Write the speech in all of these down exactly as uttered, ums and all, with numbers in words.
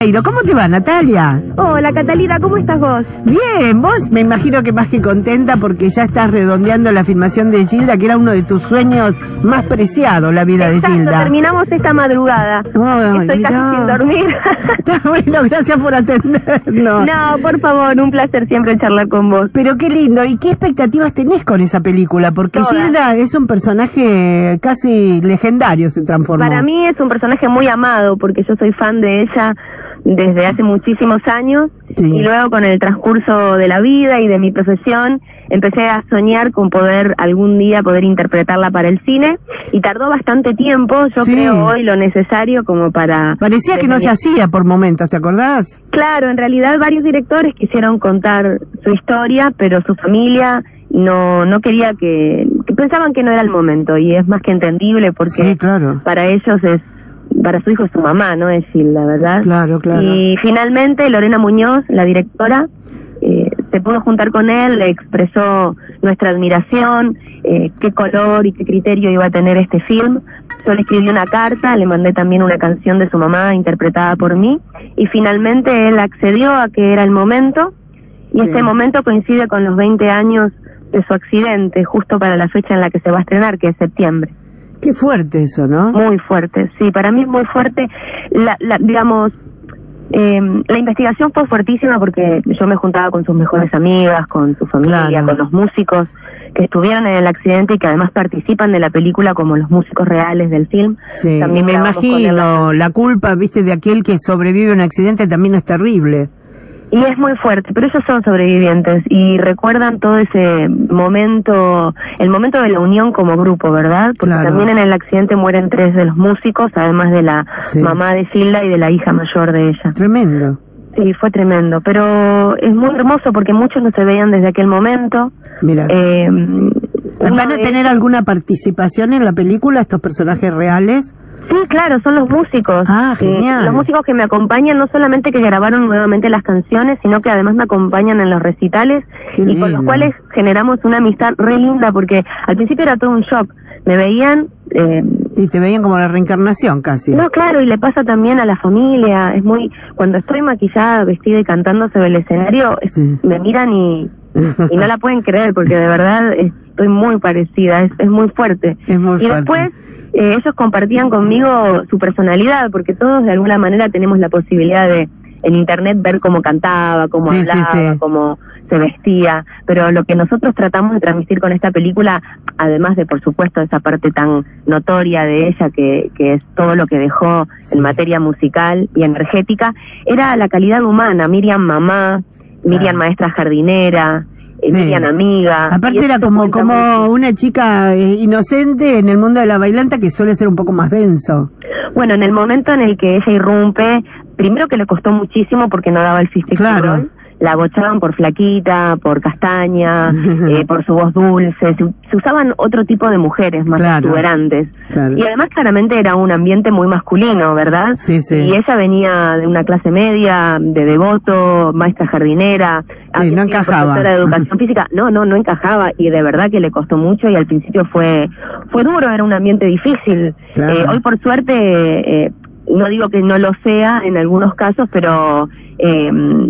¿Cómo te va, Natalia? Hola, Catalina, ¿cómo estás vos? Bien, vos me imagino que más que contenta porque ya estás redondeando la filmación de Gilda, que era uno de tus sueños más preciados, la vida Exacto, de Gilda. terminamos esta madrugada. Oh, Estoy mirá. casi sin dormir. Está bueno, gracias por atendernos. No, por favor, un placer siempre charlar con vos. Pero qué lindo, ¿y qué expectativas tenés con esa película? Porque Todas. Gilda es un personaje casi legendario, se transformó. Para mí es un personaje muy amado, porque yo soy fan de ella desde hace muchísimos años, Sí. y luego con el transcurso de la vida y de mi profesión empecé a soñar con poder algún día poder interpretarla para el cine, y tardó bastante tiempo. Yo Sí. creo hoy lo necesario como para... Parecía que no se hacía por momentos, ¿te acordás? Claro, en realidad varios directores quisieron contar su historia, pero su familia no no quería que, que pensaban que no era el momento, y es más que entendible porque Sí, claro. para ellos es, para su hijo es su mamá, no es Gilda, ¿verdad? Claro, claro. Y finalmente Lorena Muñoz, la directora, eh, se pudo juntar con él, le expresó nuestra admiración, eh, qué color y qué criterio iba a tener este film. Yo le escribí una carta, le mandé también una canción de su mamá interpretada por mí, y finalmente él accedió a que era el momento, y Sí. este momento coincide con los veinte años de su accidente, justo para la fecha en la que se va a estrenar, que es septiembre. Qué fuerte eso, ¿no? Muy fuerte, sí, para mí es muy fuerte. La, la, digamos, eh, la investigación fue fuertísima porque yo me juntaba con sus mejores amigas, con su familia, Claro. con los músicos que estuvieron en el accidente y que además participan de la película como los músicos reales del film. Sí, También me grabamos con él la- imagino, la culpa, viste, de aquel que sobrevive a un accidente también es terrible. Y es muy fuerte, pero ellos son sobrevivientes y recuerdan todo ese momento, el momento de la unión como grupo, ¿verdad? Porque Claro. también en el accidente mueren tres de los músicos, además de la Sí. mamá de Gilda y de la hija mayor de ella. Tremendo. Sí, fue tremendo, pero es muy hermoso porque muchos no se veían desde aquel momento. Mira. Eh, ¿Van uno a de- tener alguna participación en la película estos personajes reales? Sí, claro, son los músicos. Ah, genial. Eh, los músicos que me acompañan, no solamente que grabaron nuevamente las canciones, sino que además me acompañan en los recitales, Qué y con lindo. los cuales generamos una amistad re linda, porque al principio era todo un shock. Me veían... Eh, Y te veían como la reencarnación casi. No, claro, y le pasa también a la familia. Es muy... Cuando estoy maquillada, vestida y cantando sobre el escenario, es- Sí. me miran y, y no la pueden creer, porque de verdad estoy muy parecida, es, es muy fuerte. Es muy y fuerte. después eh, ellos compartían conmigo su personalidad, porque todos de alguna manera tenemos la posibilidad de en internet ver cómo cantaba, cómo Sí, sí, hablaba, sí. cómo se vestía, pero lo que nosotros tratamos de transmitir con esta película, además de por supuesto esa parte tan notoria de ella que, que es todo lo que dejó en materia musical y energética, era la calidad humana. Miriam mamá, Miriam Claro. maestra jardinera, eh, Sí. Miriam amiga. Aparte y era eso como cuenta como mucho. una chica eh, inocente en el mundo de la bailanta, que suele ser un poco más denso. Bueno, en el momento en el que ella irrumpe, primero que le costó muchísimo porque no daba el físico. Claro. La bochaban por flaquita, por castaña, eh, por su voz dulce. Se, se usaban otro tipo de mujeres más Claro. exuberantes. Claro. Y además claramente era un ambiente muy masculino, ¿verdad? Sí, sí. Y ella venía de una clase media, de devoto, maestra jardinera. había no sido encajaba. profesora de educación física. No, no, no encajaba, y de verdad que le costó mucho, y al principio fue fue duro, era un ambiente difícil. Claro. Eh, hoy por suerte, eh, no digo que no lo sea en algunos casos, pero eh,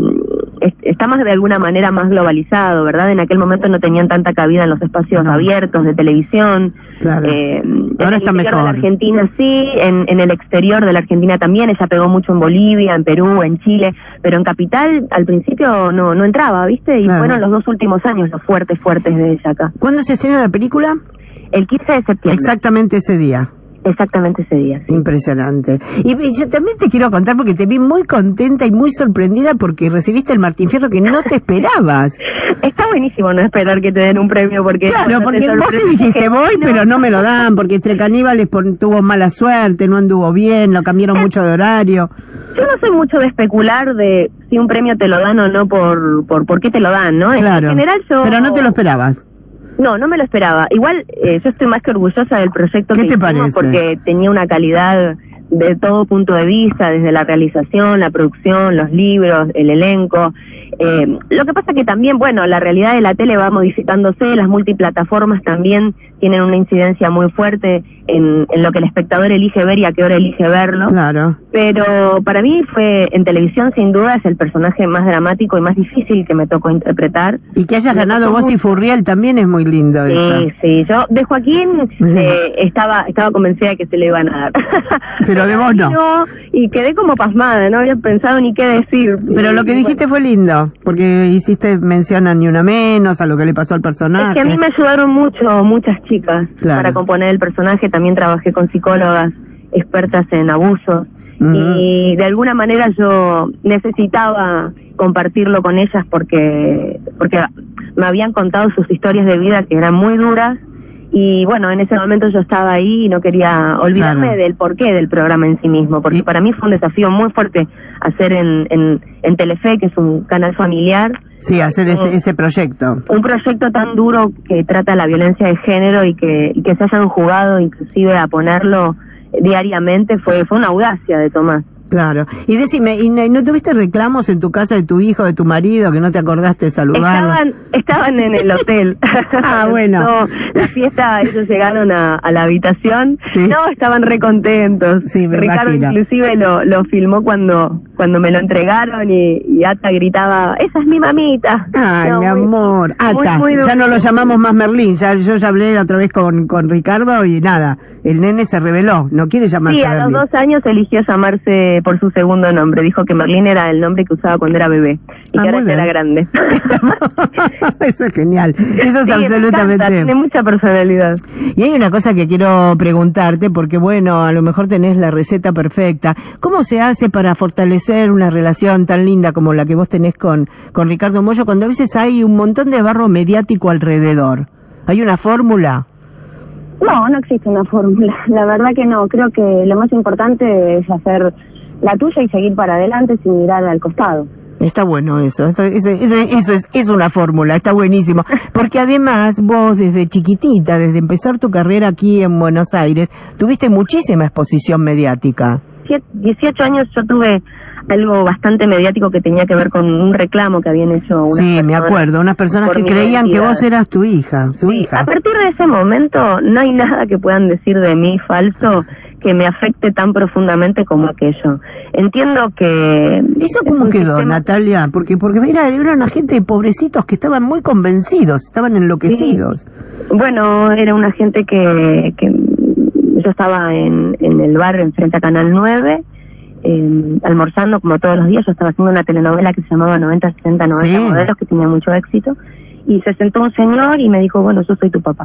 es- está más de alguna manera más globalizado, ¿verdad? En aquel momento no tenían tanta cabida en los espacios No. abiertos de televisión. Claro. Eh, en Ahora el está interior mejor. de la Argentina sí, en, en el exterior de la Argentina también. Ella pegó mucho en Bolivia, en Perú, en Chile, pero en Capital al principio no no entraba, ¿viste? Y Claro. fueron los dos últimos años los fuertes, fuertes de ella acá. ¿Cuándo se estrena la película? El quince de septiembre. Exactamente ese día. Exactamente ese día, sí. Impresionante. Y, y yo también te quiero contar, porque te vi muy contenta y muy sorprendida porque recibiste el Martín Fierro que no te esperabas. Está buenísimo no esperar que te den un premio, porque... Claro, cuando porque te vos te sorprende dijiste que- voy, pero no me lo dan, porque entre caníbales por- tuvo mala suerte, no anduvo bien, lo cambiaron mucho de horario. Yo no soy mucho de especular de si un premio te lo dan o no por por, por qué te lo dan, ¿no? Claro. En general yo... Pero no te lo esperabas. No, no me lo esperaba. Igual eh, yo estoy más que orgullosa del proyecto ¿Qué que te hicimos, parece? porque tenía una calidad de todo punto de vista, desde la realización, la producción, los libros, el elenco. Eh, lo que pasa que también, bueno, la realidad de la tele va modificándose, las multiplataformas también tienen una incidencia muy fuerte en, en lo que el espectador elige ver y a qué hora elige verlo. Claro. Pero para mí fue, en televisión sin duda, es el personaje más dramático y más difícil que me tocó interpretar. Y que hayas ganado vos y Furriel también es muy lindo. Sí, eso. sí, yo de Joaquín eh, estaba estaba convencida de que se le iban a dar. Pero de vos no. no. Y quedé como pasmada, no había pensado ni qué decir. Pero lo que dijiste fue lindo, porque hiciste mención a Ni Una Menos, a lo que le pasó al personaje. Es que a mí me ayudaron mucho, muchas chicas, claro, para componer el personaje. También trabajé con psicólogas expertas en abusos. Uh-huh. Y de alguna manera yo necesitaba compartirlo con ellas porque porque me habían contado sus historias de vida que eran muy duras. Y bueno, en ese momento yo estaba ahí y no quería olvidarme claro. del porqué del programa en sí mismo, porque ¿Y? para mí fue un desafío muy fuerte hacer en, en, en Telefe, que es un canal familiar. Sí, hacer ese, eh, ese proyecto. Un proyecto tan duro que trata la violencia de género y que, y que se hayan jugado inclusive a ponerlo diariamente, fue, fue una audacia de Tomás. Claro. Y decime, ¿y no, no tuviste reclamos en tu casa de tu hijo, de tu marido, que no te acordaste de saludar? Estaban, estaban en el hotel. Ah, bueno. No, la fiesta, ellos llegaron a, a la habitación. ¿Sí? No, estaban re contentos. Sí, me Ricardo imagino. inclusive lo, lo filmó cuando cuando me lo entregaron y, y Ata gritaba, ¡esa es mi mamita! Ay, no, mi muy, amor. Ata, muy, muy ya no lo llamamos más Merlín. Ya, yo ya hablé otra vez con, con Ricardo y nada, el nene se rebeló, no quiere llamarse Sí, a Merlín. los dos años eligió llamarse por su segundo nombre. Dijo que Merlín era el nombre que usaba cuando era bebé y ah, que ahora era grande. Eso es genial. Eso es sí, absolutamente. Encanta, tiene mucha personalidad. Y hay una cosa que quiero preguntarte, porque bueno, a lo mejor tenés la receta perfecta. ¿Cómo se hace para fortalecer una relación tan linda como la que vos tenés con, con Ricardo Mollo, cuando a veces hay un montón de barro mediático alrededor? ¿Hay una fórmula? No, no existe una fórmula. La verdad que no. Creo que lo más importante es hacer la tuya y seguir para adelante sin mirar al costado. Está bueno eso, eso, eso, eso es, es una fórmula, está buenísimo. Porque además vos desde chiquitita, desde empezar tu carrera aquí en Buenos Aires, tuviste muchísima exposición mediática. dieciocho años yo tuve algo bastante mediático que tenía que ver con un reclamo que habían hecho unas Sí, me acuerdo, unas personas que creían identidad. que vos eras tu hija, su sí, hija. A partir de ese momento no hay nada que puedan decir de mí falso que me afecte tan profundamente como aquello. Entiendo que... ¿Eso cómo quedó, sistema... Natalia? Porque porque era, era una gente de pobrecitos que estaban muy convencidos, estaban enloquecidos. Sí. Bueno, era una gente que... que yo estaba en, en el bar enfrente a Canal nueve, eh, almorzando como todos los días. Yo estaba haciendo una telenovela que se llamaba noventa, sesenta, noventa sí. modelos, que tenía mucho éxito. Y se sentó un señor y me dijo, bueno, yo soy tu papá.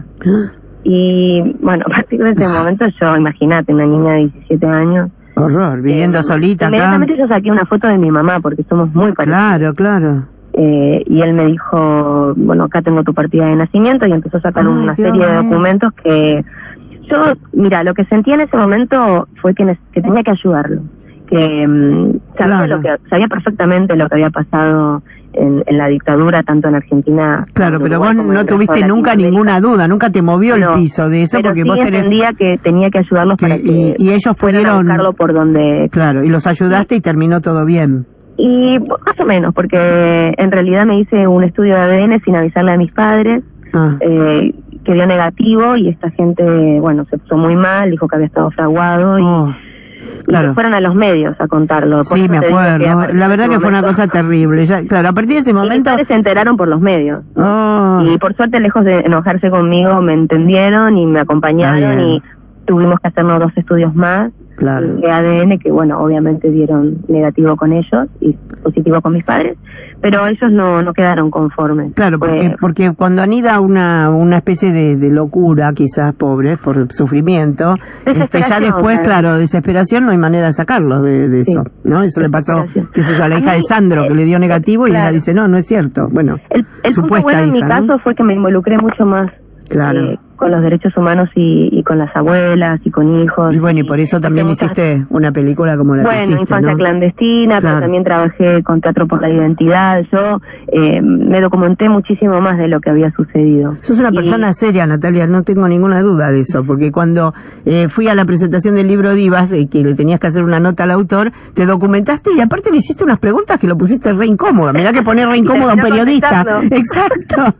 Y bueno, a partir de ese momento yo, imagínate, una niña de diecisiete años. Horror, viviendo eh, solita acá. Inmediatamente yo saqué una foto de mi mamá porque somos muy parecidos. Claro, claro. Eh, y él me dijo, bueno, acá tengo tu partida de nacimiento, y empezó a sacar Ay, una Dios serie de documentos que... Yo, mira, lo que sentí en ese momento fue que, que tenía que ayudarlo, que um, sabía, claro. lo que sabía perfectamente lo que había pasado en, en la dictadura, tanto en Argentina. Claro, pero vos no tuviste nunca ninguna duda, nunca te movió no, el piso de eso, pero porque sí vos eres... entendía que tenía que ayudarlos que, para que y, y ellos pudieron buscarlo por donde... Claro, y los ayudaste y terminó todo bien. Y más o menos, porque en realidad me hice un estudio de A D N sin avisarle a mis padres. Ah. Eh, que dio negativo, y esta gente, bueno, se puso muy mal, dijo que había estado fraguado, y, oh, claro. y fueron a los medios a contarlo. Por sí, me acuerdo. La verdad que fue una cosa terrible. Ya, claro, a partir de ese momento... Mis padres se enteraron por los medios. Oh. Y por suerte, lejos de enojarse conmigo, me entendieron y me acompañaron, y tuvimos que hacernos dos estudios más. Claro. De A D N, que bueno, obviamente dieron negativo con ellos y positivo con mis padres, pero ellos no no quedaron conformes. Claro, porque, Fue... porque cuando anida una una especie de, de locura, quizás pobre, por sufrimiento, este, ya después, claro, desesperación, no hay manera de sacarlos de, de eso, sí. ¿no? Eso le pasó, qué sé yo, a la hija de Sandro, que le dio negativo, y claro. ella dice, no, no es cierto. Bueno, el, el supuesta punto bueno hija, en mi ¿no? caso fue que me involucré mucho más. Claro. Eh, con los derechos humanos y, y con las abuelas y con hijos. Y bueno, y por eso también muchas... hiciste una película como la bueno, que hiciste, Infancia ¿no? Clandestina, Claro. pero también trabajé con Teatro por la Identidad. Yo eh, me documenté muchísimo más de lo que había sucedido. Sos una y... persona seria, Natalia, no tengo ninguna duda de eso, porque cuando eh, fui a la presentación del libro Divas, eh, que le tenías que hacer una nota al autor, te documentaste y aparte le hiciste unas preguntas que lo pusiste re incómodo. Mirá que poner re incómodo a un periodista. Exacto.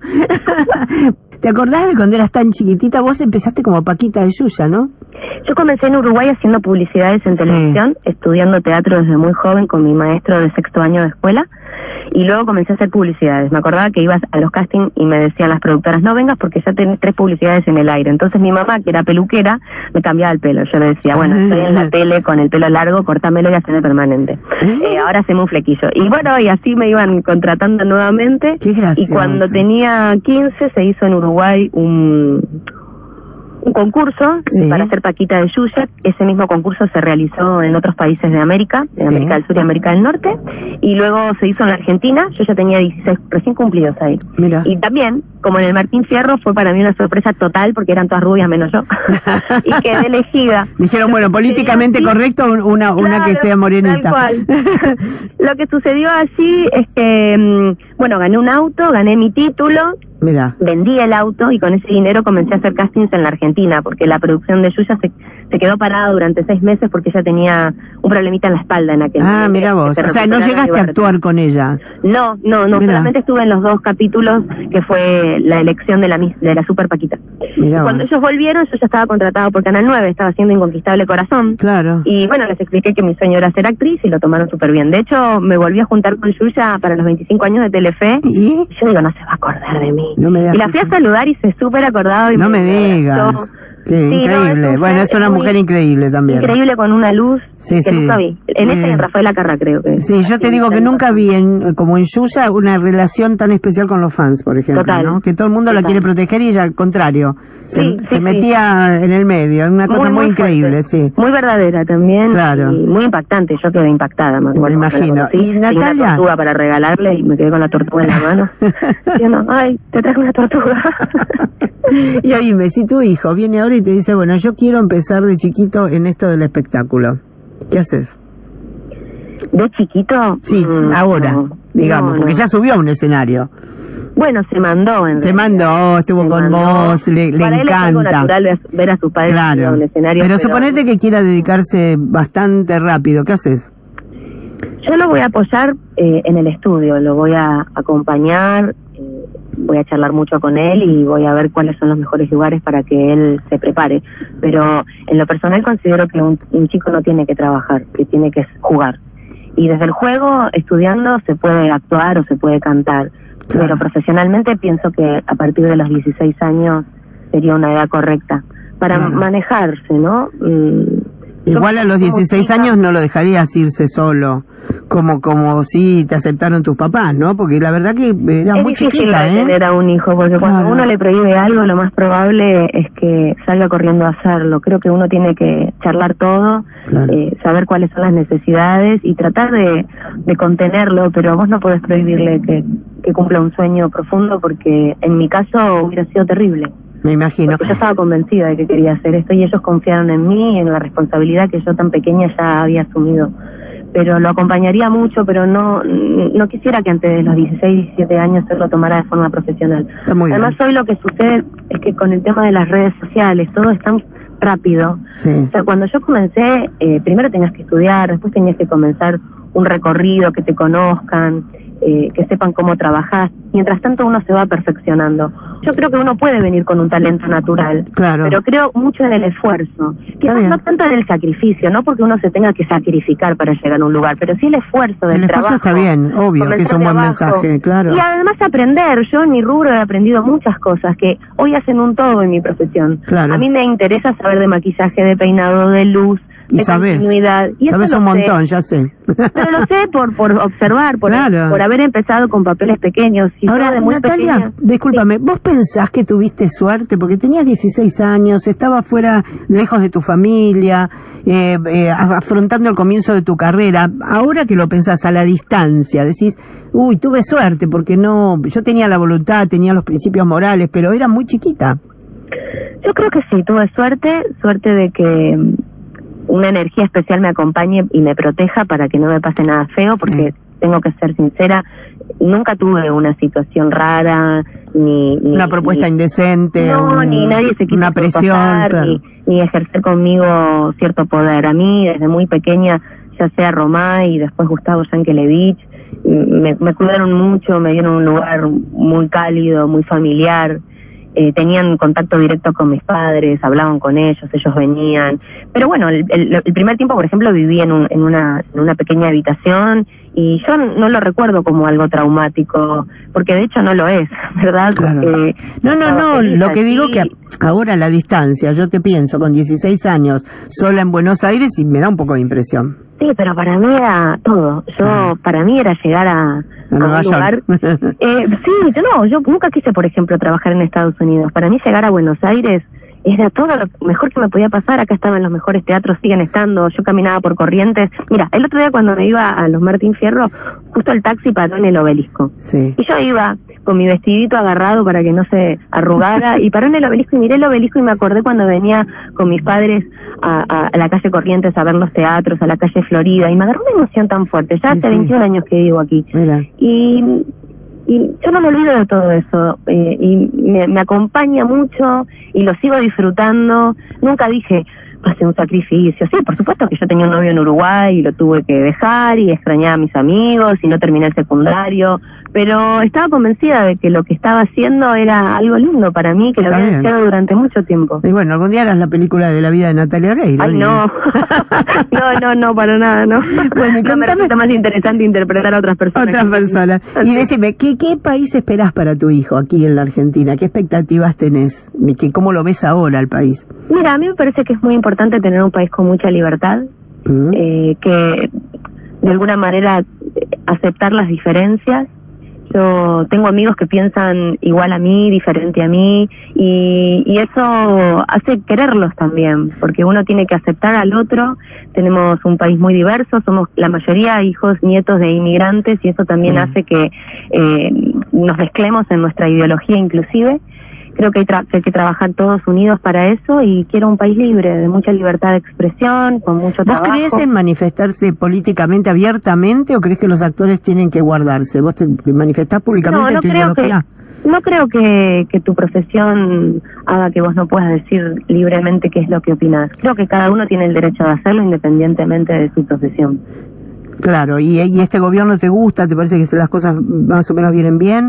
¿Te acordás de cuando eras tan chiquitita? Vos empezaste como Paquita de Yuya, ¿no? Yo comencé en Uruguay haciendo publicidades en televisión, sí. estudiando teatro desde muy joven con mi maestro de sexto año de escuela, y luego comencé a hacer publicidades. Me acordaba que ibas a los castings y me decían las productoras, no vengas porque ya tenés tres publicidades en el aire. Entonces mi mamá, que era peluquera, me cambiaba el pelo. Yo le decía, bueno, estoy en la tele con el pelo largo, cortámelo y haceme permanente. Eh, ahora haceme un flequillo. Y bueno, y así me iban contratando nuevamente. Qué gracioso. Y cuando tenía quince se hizo en Uruguay un... un concurso sí. para hacer Paquita de Yuya. Ese mismo concurso se realizó en otros países de América, de sí. América del Sur y América del Norte, y luego se hizo en la Argentina. Yo ya tenía dieciséis recién cumplidos ahí. Mira. Y también, como en el Martín Fierro, fue para mí una sorpresa total porque eran todas rubias menos yo. Y quedé elegida. Dijeron, bueno, políticamente correcto, una, una claro, que sea morenita. Tal cual. Lo que sucedió allí es que, bueno, gané un auto, gané mi título. Mira. Vendí el auto y con ese dinero comencé a hacer castings en la Argentina, porque la producción de Yuya se, se quedó parada durante seis meses porque ella tenía un problemita en la espalda en aquel momento. Ah, mira vos. O sea, no llegaste a actuar con ella. No, no, no. Mirá. Solamente estuve en los dos capítulos que fue la elección de la de la Super Paquita. Mirá Cuando vos. ellos volvieron, yo ya estaba contratada por Canal nueve, estaba haciendo Inconquistable Corazón. Claro. Y bueno, les expliqué que mi sueño era ser actriz y lo tomaron súper bien. De hecho, me volví a juntar con Yuya para los veinticinco años de Telefe. ¿Y? Y yo digo, no se va a acordar de mí. No me y la fui a saludar y se súper acordaba. Y no me, me digas. Sí, sí, no, increíble. es bueno, es una mujer increíble también. Increíble, con una luz sí, que sí. nunca vi. En esta y en Rafaela Carrá, creo que. Sí, yo te digo que nunca vi, en, como en Yuya, una relación tan especial con los fans, por ejemplo. Total. ¿no? Que todo el mundo Total. la quiere proteger y ella, al contrario, se, sí, se sí, metía sí. en el medio. Una cosa muy, muy, muy increíble, sí. Muy verdadera también. Claro. Y muy impactante. Yo quedé impactada, me acuerdo. Me imagino. Y Natalia. Una tortuga para regalarle y me quedé con la tortuga en la mano. Yo no, ay, te traje una tortuga. Y oíme, si tu hijo viene ahora y te dice, bueno, yo quiero empezar de chiquito en esto del espectáculo, ¿qué haces? ¿De chiquito? Sí, mm, ahora, no, digamos, no, porque no. ya subió a un escenario. Bueno, se mandó. En se realidad. mandó, estuvo se con mandó. vos, le, le Para encanta. Él es algo natural ver, ver a su padre claro. en un escenario. Pero, pero suponete que quiera dedicarse bastante rápido, ¿qué haces? Yo lo voy a apoyar eh, en el estudio, lo voy a acompañar, eh, voy a charlar mucho con él y voy a ver cuáles son los mejores lugares para que él se prepare. Pero en lo personal considero que un, un chico no tiene que trabajar, que tiene que jugar. Y desde el juego, estudiando, se puede actuar o se puede cantar. Claro. Pero profesionalmente pienso que a partir de los dieciséis años sería una edad correcta para claro. manejarse, ¿no? Mm, Igual a los dieciséis años no lo dejarías irse solo, como como si te aceptaron tus papás, ¿no? Porque la verdad que era es muy chiquita, ¿eh? tener a un hijo, porque cuando claro. uno le prohíbe algo, lo más probable es que salga corriendo a hacerlo. Creo que uno tiene que charlar todo, claro. eh, saber cuáles son las necesidades y tratar de, de contenerlo, pero vos no podés prohibirle que, que cumpla un sueño profundo, porque en mi caso hubiera sido terrible. Me imagino. Porque yo estaba convencida de que quería hacer esto y ellos confiaron en mí y en la responsabilidad que yo tan pequeña ya había asumido. Pero lo acompañaría mucho, pero no no quisiera que antes de los dieciséis, diecisiete años se lo tomara de forma profesional. Además, hoy lo que sucede es que con el tema de las redes sociales, todo es tan rápido. Sí. O sea, cuando yo comencé, eh, primero tenías que estudiar, después tenías que comenzar un recorrido, que te conozcan, eh, que sepan cómo trabajás. Mientras tanto uno se va perfeccionando. Yo creo que uno puede venir con un talento natural, claro. pero creo mucho en el esfuerzo. Quizás no tanto en el sacrificio, no porque uno se tenga que sacrificar para llegar a un lugar, pero sí el esfuerzo del el esfuerzo trabajo. está bien, obvio, que es un buen mensaje, claro. Y además aprender. Yo en mi rubro he aprendido muchas cosas que hoy hacen un todo en mi profesión. Claro. A mí me interesa saber de maquillaje, de peinado, de luz, y de sabes, continuidad. Y sabes un montón, sé. ya sé. Pero lo sé por por observar, por, claro. por haber empezado con papeles pequeños. Y ahora, de muy Natalia, pequeña, discúlpame, sí. ¿vos pensás que tuviste suerte? Porque tenías dieciséis años, estabas fuera, lejos de tu familia, eh, eh, afrontando el comienzo de tu carrera. Ahora que lo pensás a la distancia, decís, uy, tuve suerte, porque no, yo tenía la voluntad, tenía los principios morales, pero era muy chiquita. Yo creo que sí, tuve suerte, suerte de que una energía especial me acompañe y me proteja para que no me pase nada feo, porque sí. Tengo que ser sincera, nunca tuve una situación rara, ni... ni una propuesta ni, indecente. No, un, ni nadie se quiso una presión, claro. ni, ni ejercer conmigo cierto poder. A mí, desde muy pequeña, ya sea Romay y después Gustavo Yankelevich, me, me cuidaron mucho, me dieron un lugar muy cálido, muy familiar. Eh, tenían contacto directo con mis padres, hablaban con ellos, ellos venían. Pero bueno, el, el, el primer tiempo, por ejemplo, viví en, un, en, una, en una pequeña habitación y yo no lo recuerdo como algo traumático, porque de hecho no lo es, ¿verdad? Claro. Porque no, no, no, lo que digo que ahora a la distancia, yo te pienso con dieciséis años, sola en Buenos Aires y me da un poco de impresión. Sí, pero para mí era todo. Yo, ah. para mí era llegar a, a un lugar... eh, sí, yo no, yo nunca quise, por ejemplo, trabajar en Estados Unidos. Para mí llegar a Buenos Aires era todo lo mejor que me podía pasar. Acá estaban los mejores teatros, siguen estando. Yo caminaba por Corrientes. Mira, el otro día cuando me iba a los Martín Fierro, justo el taxi paró en el Obelisco. Sí. Y yo iba con mi vestidito agarrado para que no se arrugara, y paró en el Obelisco y miré el Obelisco y me acordé cuando venía con mis padres a, a, a la calle Corrientes a ver los teatros, a la calle Florida, y me agarró una emoción tan fuerte. Ya hace sí, veintiún años que vivo aquí. Mira. Y, y yo no me olvido de todo eso, eh, y me, me acompaña mucho y lo sigo disfrutando. Nunca dije, hace un sacrificio. Sí, por supuesto que yo tenía un novio en Uruguay y lo tuve que dejar y extrañaba a mis amigos y no terminé el secundario, pero estaba convencida de que lo que estaba haciendo era algo lindo para mí, que lo había deseado durante mucho tiempo. Y bueno, algún día harás la película de la vida de Natalia Oreiro. Ay, no. no, no, no, para nada, no. Bueno, no me resulta más interesante interpretar a otras personas. Otras personas. Y decime, ¿qué, ¿qué país esperás para tu hijo aquí en la Argentina? ¿Qué expectativas tenés? ¿Cómo lo ves ahora al país? Mira, a mí me parece que es muy importante tener un país con mucha libertad, uh-huh. eh, que de alguna manera aceptar las diferencias. Yo tengo amigos que piensan igual a mí, diferente a mí, y, y eso hace quererlos también, porque uno tiene que aceptar al otro. Tenemos un país muy diverso, somos la mayoría hijos, nietos de inmigrantes, y eso también sí. hace que eh, nos mezclemos en nuestra ideología inclusive. Creo que hay, tra- que hay que trabajar todos unidos para eso, y quiero un país libre, de mucha libertad de expresión, con mucho trabajo. ¿Vos crees en manifestarse políticamente abiertamente o crees que los actores tienen que guardarse? ¿Vos te manifestás públicamente no, no en tu creo ideología? Que, no creo que, que tu profesión haga que vos no puedas decir libremente qué es lo que opinás. Creo que cada uno tiene el derecho de hacerlo independientemente de su profesión. Claro, ¿y, y este gobierno te gusta? ¿Te parece que las cosas más o menos vienen bien?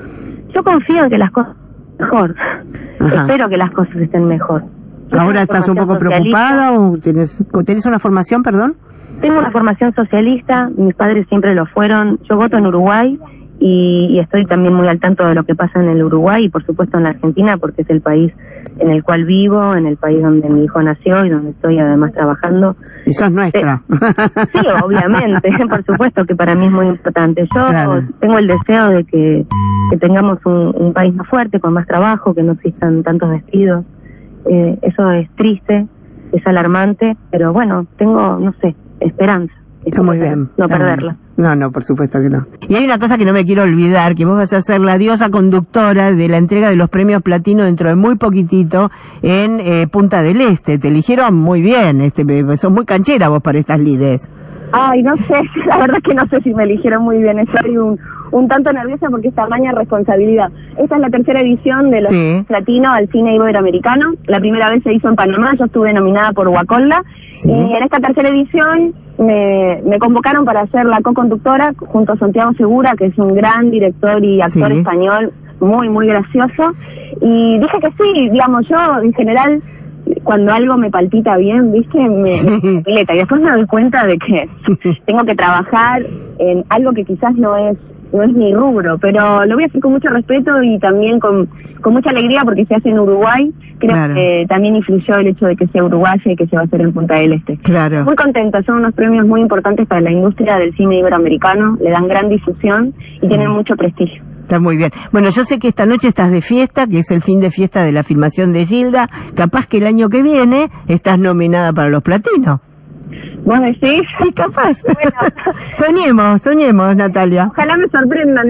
Yo confío en que las cosas mejor. Ajá. Espero que las cosas estén mejor. ¿Ahora estás un poco socialista. preocupada o tienes, tienes una formación, perdón? Tengo una formación socialista, mis padres siempre lo fueron. Yo voto en Uruguay y, y estoy también muy al tanto de lo que pasa en el Uruguay y por supuesto en la Argentina, porque es el país en el cual vivo, en el país donde mi hijo nació y donde estoy además trabajando. Y sos nuestra. Eh, sí, obviamente, por supuesto que para mí es muy importante. Yo claro. tengo el deseo de que, que tengamos un, un país más fuerte, con más trabajo, que no existan tantos despidos. Eh, eso es triste, es alarmante, pero bueno, tengo, no sé, esperanza. Está muy bien. No perderla. No, no, por supuesto que no. Y hay una cosa que no me quiero olvidar, que vos vas a ser la diosa conductora de la entrega de los premios Platino dentro de muy poquitito en eh, Punta del Este. Te eligieron muy bien, este, sos muy canchera vos para estas lides. Ay, no sé, la verdad es que no sé si me eligieron muy bien, estoy un, un tanto nerviosa porque es tamaña responsabilidad. Esta es la tercera edición de los sí. Platino al cine iberoamericano. La primera vez se hizo en Panamá, yo estuve nominada por Guacolda, sí. y en esta tercera edición me, me convocaron para ser la co-conductora junto a Santiago Segura, que es un gran director y actor sí. español, muy, muy gracioso, y dije que sí, digamos, yo en general, cuando algo me palpita bien, ¿viste? Me, me pileta, y después me doy cuenta de que tengo que trabajar en algo que quizás no es no es mi rubro, pero lo voy a hacer con mucho respeto y también con, con mucha alegría porque se hace en Uruguay. Creo claro. que también influyó el hecho de que sea uruguaya y que se va a hacer en Punta del Este. Claro. Muy contenta, son unos premios muy importantes para la industria del cine iberoamericano, le dan gran difusión y sí. tienen mucho prestigio. Está muy bien. Bueno, yo sé que esta noche estás de fiesta, que es el fin de fiesta de la filmación de Gilda. Capaz que el año que viene estás nominada para los Platinos. ¿Vos decís? Sí, capaz. Bueno. Soñemos, soñemos, Natalia. Ojalá me sorprendan.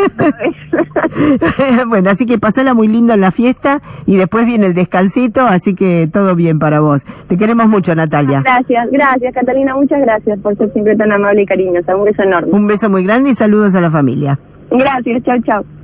Bueno, así que pasala muy lindo en la fiesta y después viene el descansito, así que todo bien para vos. Te queremos mucho, Natalia. Gracias, gracias, Catalina, muchas gracias por ser siempre tan amable y cariñosa. Un beso enorme. Un beso muy grande y saludos a la familia. Gracias, chao, chao.